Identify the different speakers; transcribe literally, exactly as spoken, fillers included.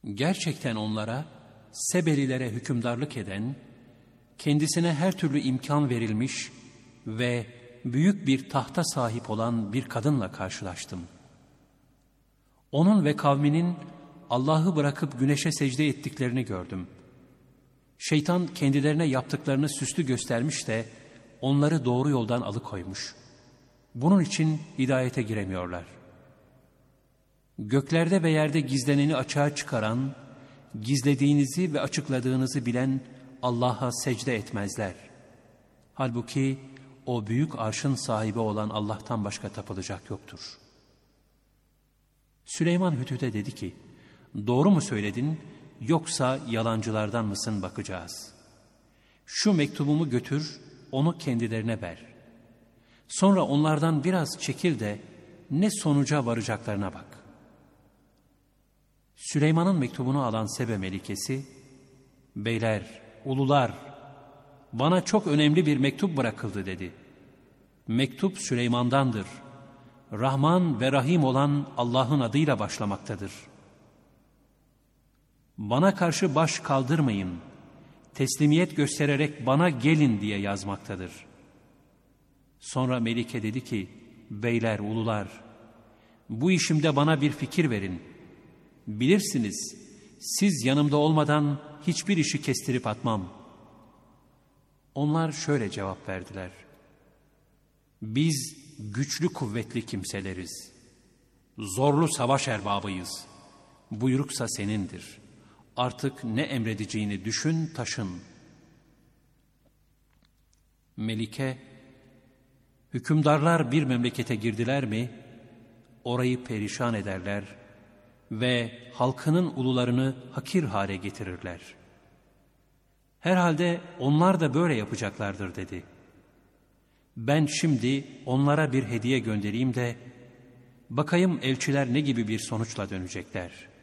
Speaker 1: Gerçekten onlara, Sebelilere hükümdarlık eden, kendisine her türlü imkan verilmiş ve büyük bir tahta sahip olan bir kadınla karşılaştım. Onun ve kavminin Allah'ı bırakıp güneşe secde ettiklerini gördüm. Şeytan kendilerine yaptıklarını süslü göstermiş de onları doğru yoldan alıkoymuş. Bunun için hidayete giremiyorlar. Göklerde ve yerde gizleneni açığa çıkaran, gizlediğinizi ve açıkladığınızı bilen Allah'a secde etmezler. Halbuki o büyük arşın sahibi olan Allah'tan başka tapılacak yoktur. Süleyman Hüdüd'e dedi ki, doğru mu söyledin yoksa yalancılardan mısın bakacağız. Şu mektubumu götür, onu kendilerine ver. Sonra onlardan biraz çekil de ne sonuca varacaklarına bak. Süleyman'ın mektubunu alan Sebe melikesi, beyler, ulular, bana çok önemli bir mektup bırakıldı dedi. Mektup Süleyman'dandır. Rahman ve Rahim olan Allah'ın adıyla başlamaktadır. Bana karşı baş kaldırmayın, teslimiyet göstererek bana gelin diye yazmaktadır. Sonra Melike dedi ki, beyler, ulular, bu işimde bana bir fikir verin. Bilirsiniz, siz yanımda olmadan hiçbir işi kestirip atmam. Onlar şöyle cevap verdiler. Biz güçlü kuvvetli kimseleriz. Zorlu savaş erbabıyız. Buyruksa senindir. Artık ne emredeceğini düşün, taşın. Melike, hükümdarlar bir memlekete girdiler mi, orayı perişan ederler ve halkının ulularını hakir hale getirirler. Herhalde onlar da böyle yapacaklardır dedi. Ben şimdi onlara bir hediye göndereyim de bakayım elçiler ne gibi bir sonuçla dönecekler.